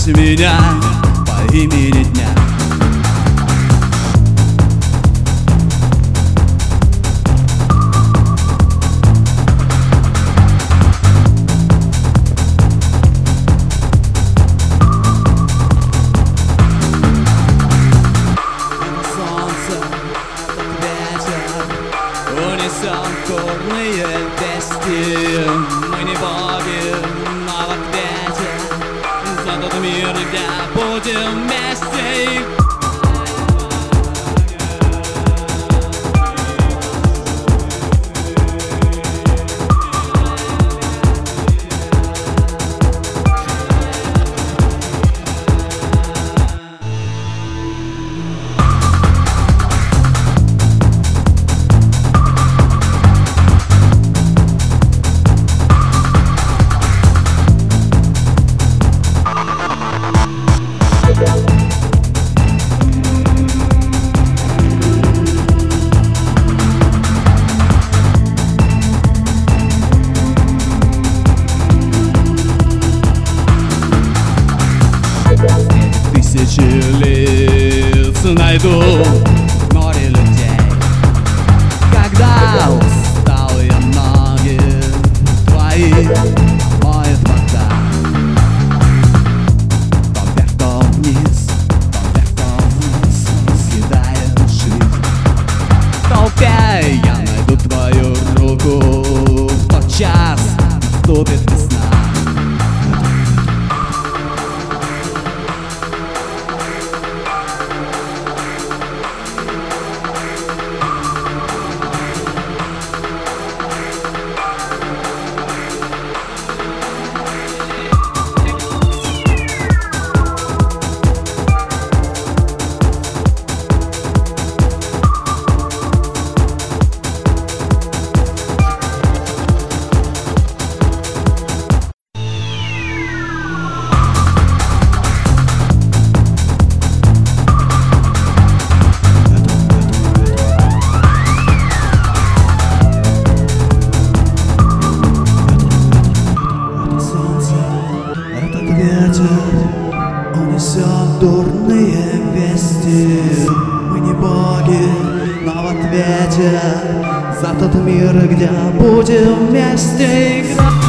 звать меня по имени дня. Унесем дурные вести. Мы не боги, но в ответе за тот мир, где будем вместе. Тысячи лиц найду в море людей. Когда усталые ноги твои моет вода, то вверх, то вниз, съедает жизнь. В толпе я найду твою руку, в тот час наступит весна. Унесет дурные вести. Мы не боги, но в ответе за тот мир, где будем вместе играть.